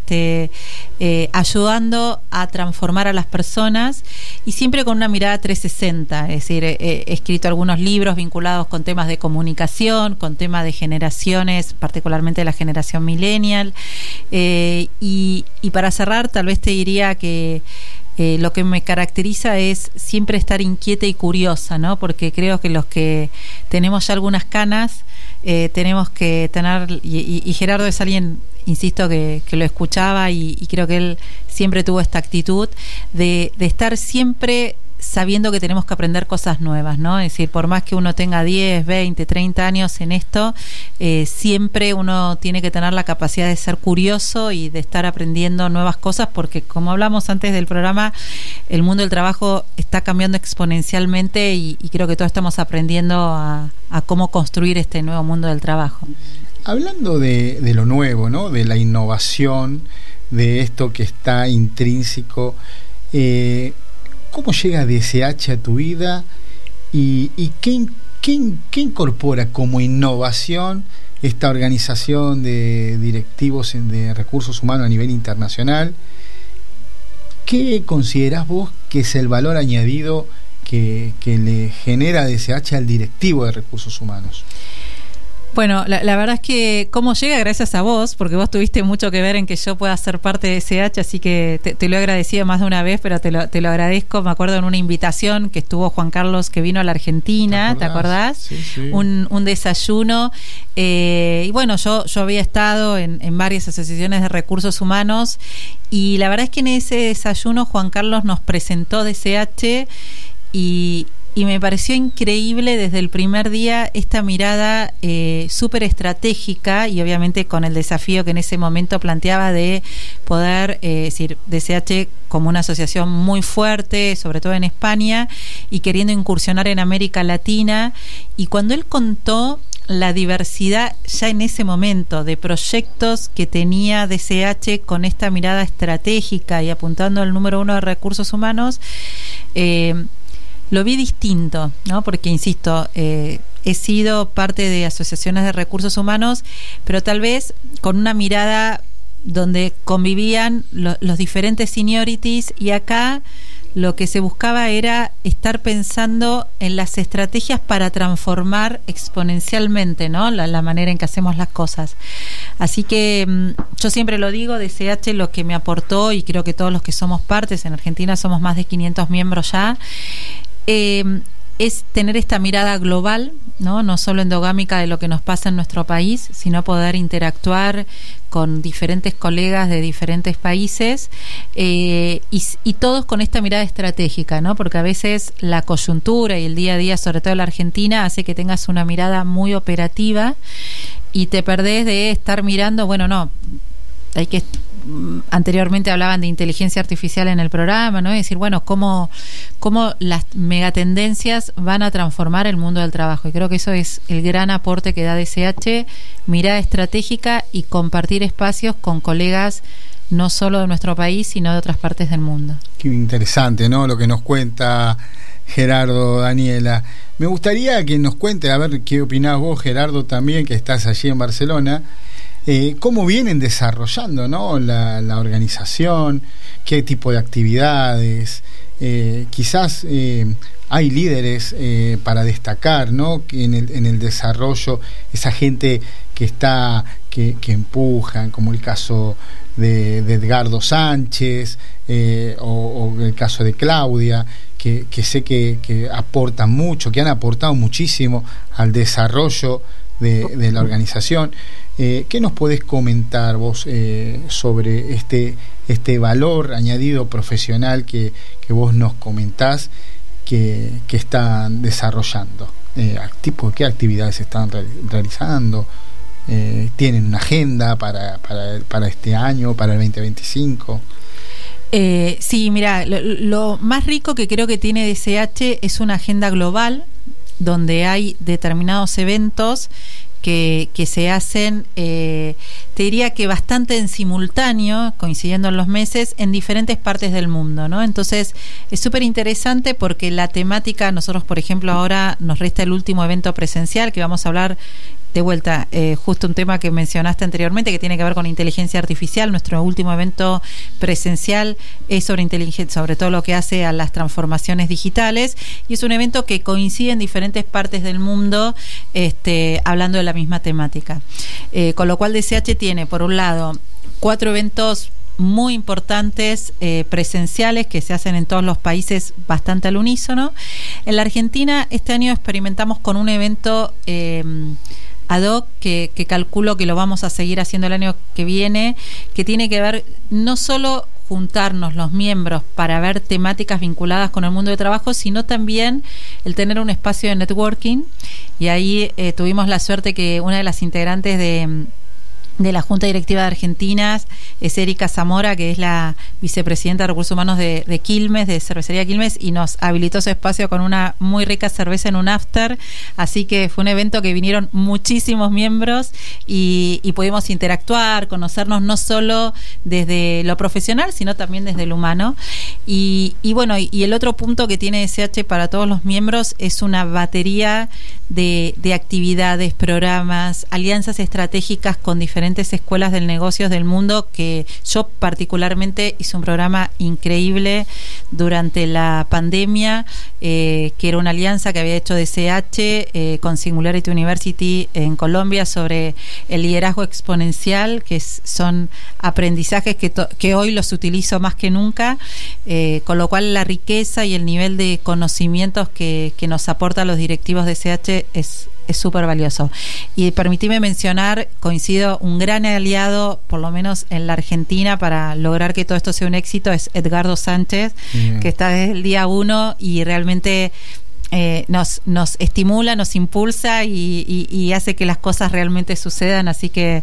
ayudando a transformar a las personas y siempre con una mirada 360, es decir, he escrito algunos libros vinculados con temas de comunicación, con temas de generaciones, particularmente la generación millennial, y para cerrar, tal vez te diría que lo que me caracteriza es siempre estar inquieta y curiosa, ¿no? Porque creo que los que tenemos ya algunas canas tenemos que tener, y Gerardo es alguien, insisto, que lo escuchaba y creo que él siempre tuvo esta actitud de estar siempre sabiendo que tenemos que aprender cosas nuevas, ¿no? Es decir, por más que uno tenga 10, 20, 30 años en esto, siempre uno tiene que tener la capacidad de ser curioso y de estar aprendiendo nuevas cosas, porque como hablamos antes del programa, el mundo del trabajo está cambiando exponencialmente y creo que todos estamos aprendiendo a cómo construir este nuevo mundo del trabajo. Hablando de lo nuevo, ¿no? De la innovación, de esto que está intrínseco, ¿cómo llega DSH a tu vida y qué ¿Qué incorpora como innovación esta organización de directivos de recursos humanos a nivel internacional? ¿Qué considerás vos que es el valor añadido que le genera DSH al directivo de recursos humanos? Bueno, la verdad es que cómo llega gracias a vos, porque vos tuviste mucho que ver en que yo pueda ser parte de DSH, así que te lo he agradecido más de una vez, pero te lo agradezco. Me acuerdo en una invitación que estuvo Juan Carlos, que vino a la Argentina, ¿te acordás? Sí. Un desayuno, y bueno, yo había estado en varias asociaciones de recursos humanos, y la verdad es que en ese desayuno Juan Carlos nos presentó DSH y me pareció increíble desde el primer día esta mirada súper estratégica, y obviamente con el desafío que en ese momento planteaba de poder decir DSH como una asociación muy fuerte, sobre todo en España, y queriendo incursionar en América Latina. Y cuando él contó la diversidad ya en ese momento de proyectos que tenía DSH con esta mirada estratégica y apuntando al número 1 de recursos humanos, lo vi distinto, ¿no? Porque, insisto, he sido parte de asociaciones de recursos humanos, pero tal vez con una mirada donde convivían los diferentes seniorities, y acá lo que se buscaba era estar pensando en las estrategias para transformar exponencialmente, ¿no? La manera en que hacemos las cosas. Así que yo siempre lo digo, DSH lo que me aportó, y creo que todos los que somos partes, en Argentina somos más de 500 miembros ya, es tener esta mirada global, no solo endogámica de lo que nos pasa en nuestro país, sino poder interactuar con diferentes colegas de diferentes países, y todos con esta mirada estratégica, ¿no? Porque a veces la coyuntura y el día a día, sobre todo en la Argentina, hace que tengas una mirada muy operativa y te perdés de estar mirando, hay que... Anteriormente hablaban de inteligencia artificial en el programa, ¿no? Es decir, cómo las megatendencias van a transformar el mundo del trabajo. Y creo que eso es el gran aporte que da DSH, mirada estratégica y compartir espacios con colegas no solo de nuestro país, sino de otras partes del mundo. Qué interesante, ¿no? Lo que nos cuenta Gerardo, Daniela. Me gustaría que nos cuente, a ver qué opinás vos, Gerardo, también, que estás allí en Barcelona. ¿Cómo vienen desarrollando, ¿no? la organización? ¿Qué tipo de actividades? Quizás hay líderes para destacar, ¿no? En el desarrollo, esa gente que empujan, como el caso de Edgardo Sánchez, o el caso de Claudia, que sé que aportan mucho, que han aportado muchísimo al desarrollo de la organización. ¿Qué nos podés comentar vos sobre este valor añadido profesional que vos nos comentás que están desarrollando? ¿Qué actividades están realizando? ¿Tienen una agenda para este año, para el 2025? Sí, mira, lo más rico que creo que tiene DSH es una agenda global, donde hay determinados eventos que se hacen, te diría que bastante en simultáneo, coincidiendo en los meses, en diferentes partes del mundo, ¿no? Entonces es súper interesante porque la temática, nosotros por ejemplo ahora nos resta el último evento presencial, que vamos a hablar de vuelta, justo un tema que mencionaste anteriormente, que tiene que ver con inteligencia artificial. Nuestro último evento presencial es sobre inteligencia, sobre todo lo que hace a las transformaciones digitales, y es un evento que coincide en diferentes partes del mundo, hablando de la misma temática. Con lo cual DSH tiene, por un lado, 4 eventos muy importantes presenciales que se hacen en todos los países bastante al unísono. En la Argentina este año experimentamos con un evento ad hoc que calculo que lo vamos a seguir haciendo el año que viene, que tiene que ver no solo juntarnos los miembros para ver temáticas vinculadas con el mundo de trabajo, sino también el tener un espacio de networking. Y ahí tuvimos la suerte que una de las integrantes de la Junta Directiva de Argentina es Erika Zamora, que es la vicepresidenta de Recursos Humanos de Quilmes, de Cervecería Quilmes, y nos habilitó su espacio con una muy rica cerveza en un after. Así que fue un evento que vinieron muchísimos miembros y pudimos interactuar, conocernos no solo desde lo profesional, sino también desde lo humano. Y el otro punto que tiene DSH para todos los miembros es una batería de actividades, programas, alianzas estratégicas con diferentes escuelas de negocios del mundo, que yo particularmente hice un programa increíble durante la pandemia, que era una alianza que había hecho DCH con Singularity University en Colombia sobre el liderazgo exponencial, que son aprendizajes que hoy los utilizo más que nunca, con lo cual la riqueza y el nivel de conocimientos que nos aportan los directivos de DCH es súper valioso. Y permitime mencionar, coincido, un gran aliado, por lo menos en la Argentina, para lograr que todo esto sea un éxito, es Edgardo Sánchez, que está desde el día 1 y realmente nos estimula, nos impulsa y hace que las cosas realmente sucedan, así que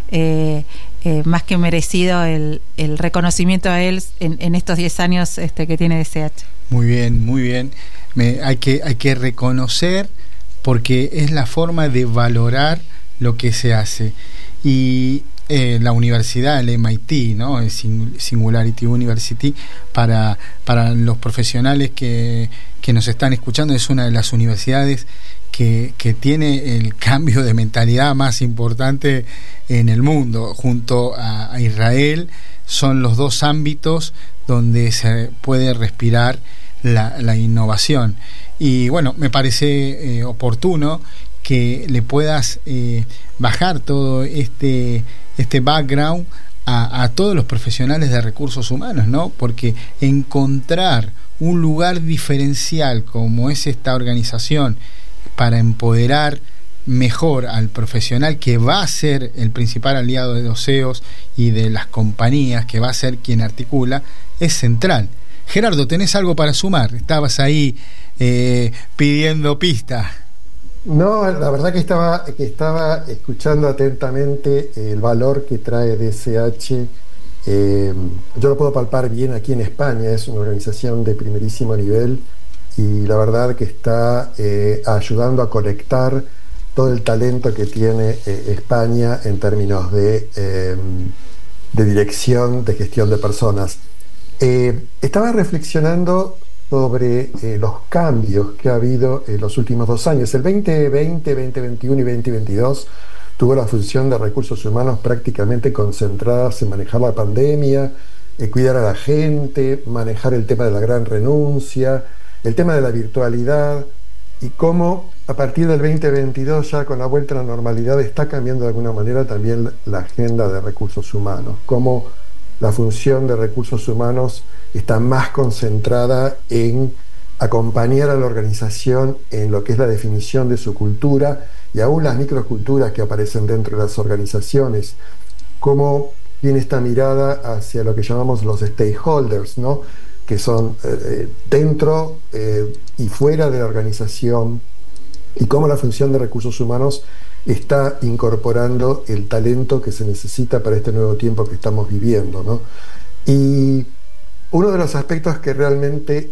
más que merecido el reconocimiento a él en estos 10 años que tiene DCH. Muy bien. Hay que reconocer, porque es la forma de valorar lo que se hace. Y la universidad, el MIT, ¿no? El Singularity University, para los profesionales que nos están escuchando, es una de las universidades que tiene el cambio de mentalidad más importante en el mundo. Junto a Israel, son los dos ámbitos donde se puede respirar la innovación. Y bueno, me parece oportuno que le puedas bajar todo este background a todos los profesionales de recursos humanos, ¿no? Porque encontrar un lugar diferencial como es esta organización para empoderar mejor al profesional, que va a ser el principal aliado de los CEOs y de las compañías, que va a ser quien articula, es central. Gerardo, ¿tenés algo para sumar? Estabas ahí pidiendo pista. No, la verdad que estaba escuchando atentamente el valor que trae DCH. Yo lo puedo palpar bien aquí en España. Es una organización de primerísimo nivel y la verdad que está ayudando a conectar todo el talento que tiene España en términos de dirección, de gestión de personas. Estaba reflexionando sobre los cambios que ha habido en los últimos 2 años. El 2020, 2021 y 2022 tuvo la función de recursos humanos prácticamente concentradas en manejar la pandemia, cuidar a la gente, manejar el tema de la gran renuncia, el tema de la virtualidad, y cómo a partir del 2022, ya con la vuelta a la normalidad, está cambiando de alguna manera también la agenda de recursos humanos, cómo la función de recursos humanos está más concentrada en acompañar a la organización en lo que es la definición de su cultura y aún las microculturas que aparecen dentro de las organizaciones, cómo tiene esta mirada hacia lo que llamamos los stakeholders, ¿no? Que son dentro y fuera de la organización, y cómo la función de recursos humanos está incorporando el talento que se necesita para este nuevo tiempo que estamos viviendo, ¿no? Y uno de los aspectos que realmente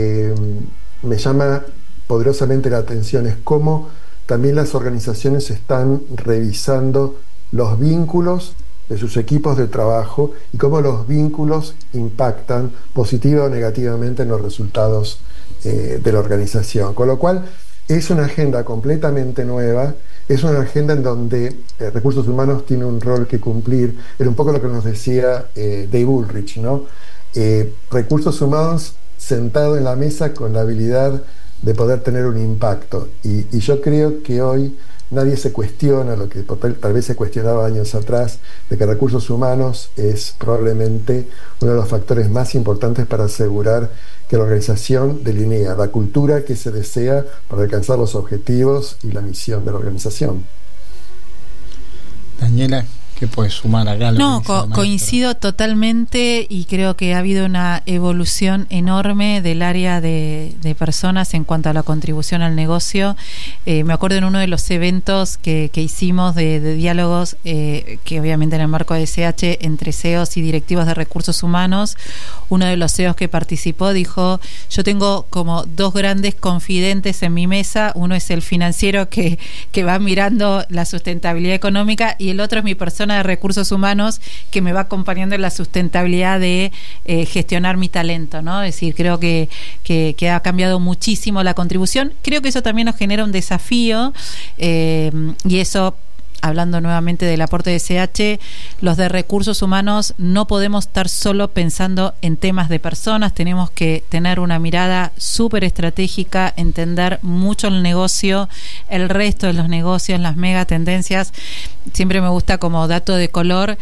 me llama poderosamente la atención es cómo también las organizaciones están revisando los vínculos de sus equipos de trabajo y cómo los vínculos impactan positiva o negativamente en los resultados de la organización. Con lo cual es una agenda completamente nueva, es una agenda en donde recursos humanos tiene un rol que cumplir. Era un poco lo que nos decía Dave Ulrich, ¿no? Recursos humanos sentado en la mesa con la habilidad de poder tener un impacto. Y yo creo que hoy nadie se cuestiona lo que tal vez se cuestionaba años atrás, de que recursos humanos es probablemente uno de los factores más importantes para asegurar que la organización delinea la cultura que se desea para alcanzar los objetivos y la misión de la organización. Daniela, ¿qué puedes sumar acá? No, coincido totalmente, y creo que ha habido una evolución enorme del área de personas en cuanto a la contribución al negocio. Me acuerdo en uno de los eventos que hicimos de diálogos, que obviamente en el marco de DCH, entre CEOs y directivos de recursos humanos, uno de los CEOs que participó dijo: yo tengo como 2 grandes confidentes en mi mesa, uno es el financiero que va mirando la sustentabilidad económica, y el otro es mi persona persona de recursos humanos que me va acompañando en la sustentabilidad de gestionar mi talento, ¿no? Es decir, creo que ha cambiado muchísimo la contribución. Creo que eso también nos genera un desafío, y eso, hablando nuevamente del aporte de SH, los de recursos humanos no podemos estar solo pensando en temas de personas, tenemos que tener una mirada súper estratégica, entender mucho el negocio, el resto de los negocios, las mega tendencias. Siempre me gusta como dato de color,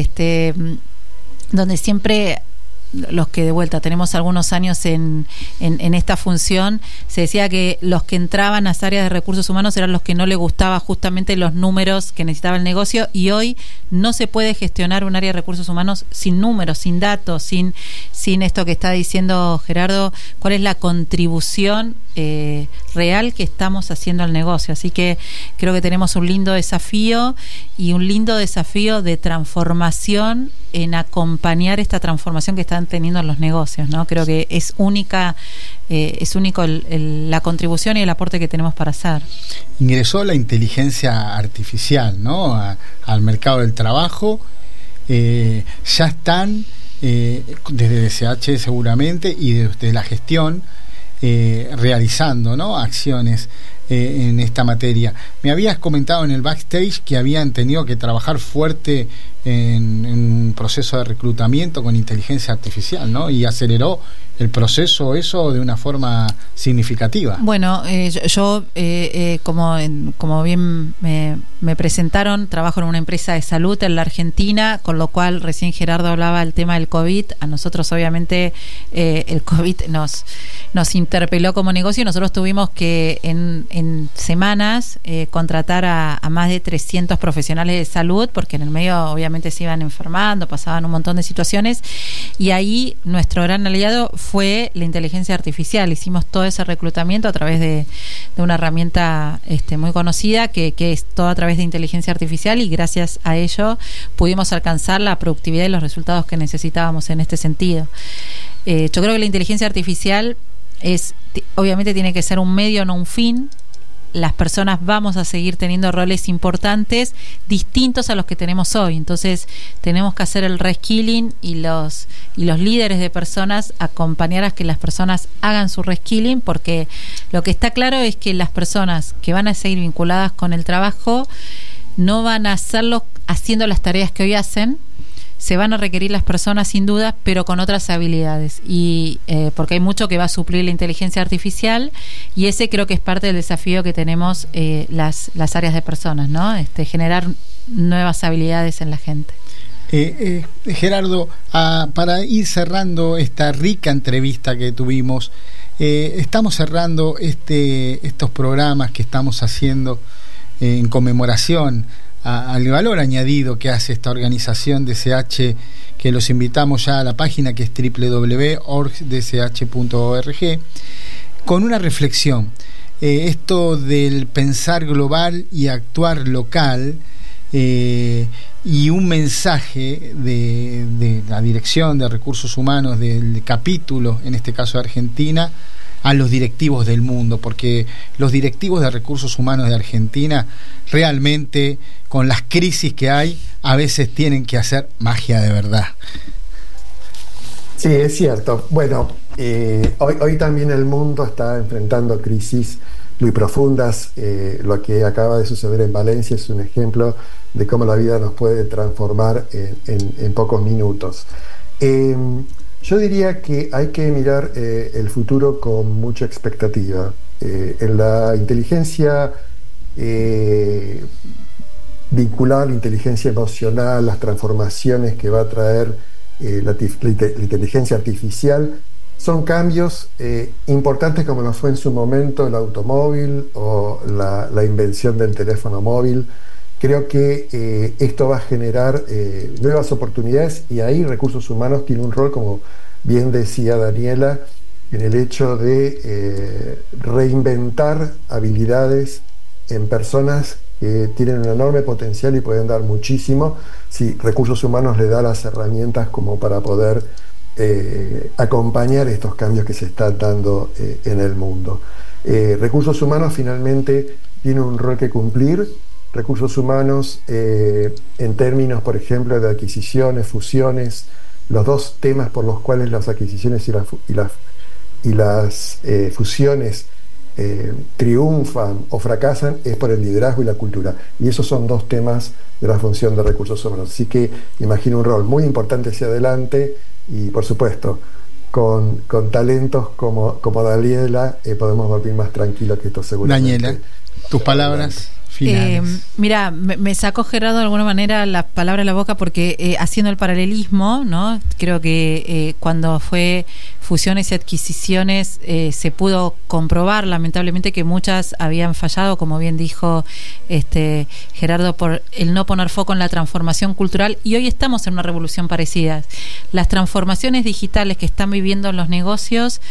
donde siempre los que de vuelta tenemos algunos años en esta función, se decía que los que entraban a las áreas de recursos humanos eran los que no les gustaba justamente los números que necesitaba el negocio, y hoy no se puede gestionar un área de recursos humanos sin números, sin datos, sin esto que está diciendo Gerardo, cuál es la contribución real que estamos haciendo al negocio. Así que creo que tenemos un lindo desafío, y un lindo desafío de transformación, en acompañar esta transformación que están teniendo los negocios, ¿no? Creo que es única, es único la contribución y el aporte que tenemos para hacer. Ingresó la inteligencia artificial, ¿no?, al mercado del trabajo. Ya están desde DSH seguramente, y desde la gestión, realizando, ¿no?, acciones en esta materia. Me habías comentado en el backstage que habían tenido que trabajar fuerte en un proceso de reclutamiento con inteligencia artificial, ¿no? Y aceleró el proceso eso de una forma significativa. Bueno, yo como bien me presentaron, trabajo en una empresa de salud en la Argentina, con lo cual recién Gerardo hablaba del tema del COVID. A nosotros obviamente el COVID nos interpeló como negocio, y nosotros tuvimos que en semanas contratar a más de 300 profesionales de salud, porque en el medio obviamente se iban enfermando, pasaban un montón de situaciones, y ahí nuestro gran aliado fue la inteligencia artificial. Hicimos todo ese reclutamiento a través de una herramienta muy conocida, que es todo a través de inteligencia artificial, y gracias a ello pudimos alcanzar la productividad y los resultados que necesitábamos en este sentido. Yo creo que la inteligencia artificial obviamente tiene que ser un medio, no un fin. Las personas vamos a seguir teniendo roles importantes distintos a los que tenemos hoy, entonces tenemos que hacer el reskilling, y los líderes de personas acompañar a que las personas hagan su reskilling, porque lo que está claro es que las personas que van a seguir vinculadas con el trabajo no van a hacerlo haciendo las tareas que hoy hacen. Se van a requerir las personas sin duda, pero con otras habilidades, y porque hay mucho que va a suplir la inteligencia artificial, y ese creo que es parte del desafío que tenemos las áreas de personas, ¿no? Generar nuevas habilidades en la gente. Gerardo, para ir cerrando esta rica entrevista que tuvimos, estamos cerrando estos programas que estamos haciendo en conmemoración al valor añadido que hace esta organización DSH, que los invitamos ya a la página, que es www.orgdsh.org, con una reflexión. Esto del pensar global y actuar local, y un mensaje de la Dirección de Recursos Humanos del capítulo, en este caso de Argentina, a los directivos del mundo, porque los directivos de recursos humanos de Argentina realmente, con las crisis que hay, a veces tienen que hacer magia de verdad. Sí, es cierto. Bueno, hoy también el mundo está enfrentando crisis muy profundas. Lo que acaba de suceder en Valencia es un ejemplo de cómo la vida nos puede transformar en pocos minutos. Yo diría que hay que mirar el futuro con mucha expectativa. En la inteligencia vinculada a la inteligencia emocional, las transformaciones que va a traer la inteligencia artificial, son cambios importantes, como lo fue en su momento el automóvil o la invención del teléfono móvil. Creo que esto va a generar nuevas oportunidades, y ahí Recursos Humanos tiene un rol, como bien decía Daniela, en el hecho de reinventar habilidades en personas que tienen un enorme potencial y pueden dar muchísimo si Recursos Humanos le da las herramientas como para poder acompañar estos cambios que se están dando en el mundo. Recursos Humanos finalmente tiene un rol que cumplir, recursos humanos en términos, por ejemplo, de adquisiciones, fusiones. Los dos temas por los cuales las adquisiciones y las fusiones triunfan o fracasan es por el liderazgo y la cultura. Y esos son dos temas de la función de recursos humanos. Así que imagino un rol muy importante hacia adelante y, por supuesto, con talentos como Daniela podemos dormir más tranquilos, que esto seguramente. Daniela, tus palabras finales. Mira, me sacó Gerardo de alguna manera las palabras de la boca, porque haciendo el paralelismo, ¿no? Creo que cuando fue fusiones y adquisiciones se pudo comprobar lamentablemente que muchas habían fallado, como bien dijo Gerardo, por el no poner foco en la transformación cultural, y hoy estamos en una revolución parecida. Las transformaciones digitales que están viviendo los negocios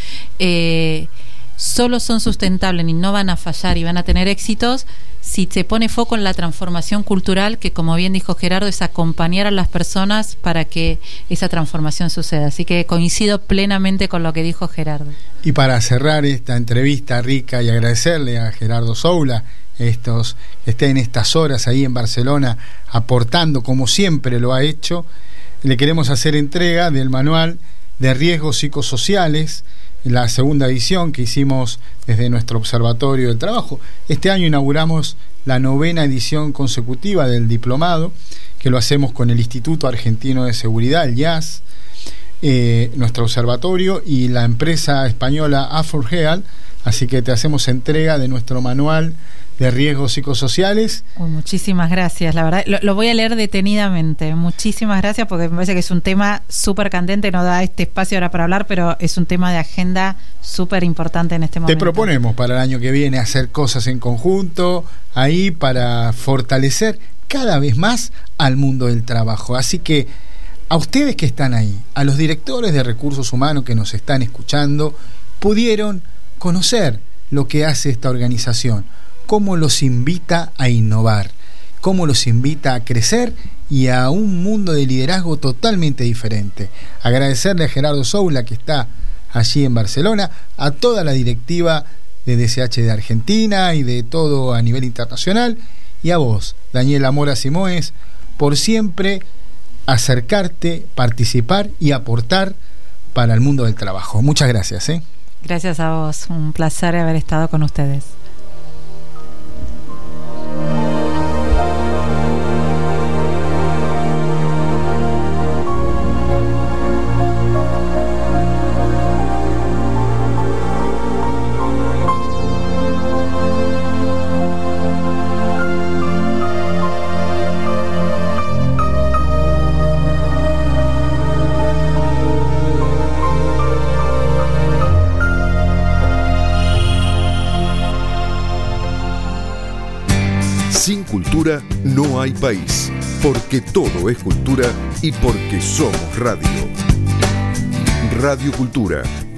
solo son sustentables y no van a fallar y van a tener éxitos si se pone foco en la transformación cultural, que, como bien dijo Gerardo, es acompañar a las personas para que esa transformación suceda. Así que coincido plenamente con lo que dijo Gerardo. Y para cerrar esta entrevista rica y agradecerle a Gerardo Soula que esté en estas horas ahí en Barcelona aportando como siempre lo ha hecho, le queremos hacer entrega del manual de riesgos psicosociales, la segunda edición que hicimos desde nuestro Observatorio del Trabajo. Este año inauguramos la 9ª edición consecutiva del diplomado, que lo hacemos con el Instituto Argentino de Seguridad, el IAS, nuestro observatorio y la empresa española A4Health. Así que te hacemos entrega de nuestro manual de riesgos psicosociales. Muchísimas gracias, la verdad, lo voy a leer detenidamente. Muchísimas gracias, porque me parece que es un tema súper candente, no da este espacio ahora para hablar, pero es un tema de agenda súper importante en este momento. Te proponemos para el año que viene hacer cosas en conjunto ahí para fortalecer cada vez más al mundo del trabajo. Así que a ustedes que están ahí, a los directores de recursos humanos que nos están escuchando, pudieron conocer lo que hace esta organización, cómo los invita a innovar, cómo los invita a crecer y a un mundo de liderazgo totalmente diferente. Agradecerle a Gerardo Soula, que está allí en Barcelona, a toda la directiva de DSH de Argentina y de todo a nivel internacional, y a vos, Daniela Mora Simoes, por siempre acercarte, participar y aportar para el mundo del trabajo. Muchas gracias. Gracias a vos, un placer haber estado con ustedes. Sin cultura no hay país, porque todo es cultura y porque somos radio. Radio Cultura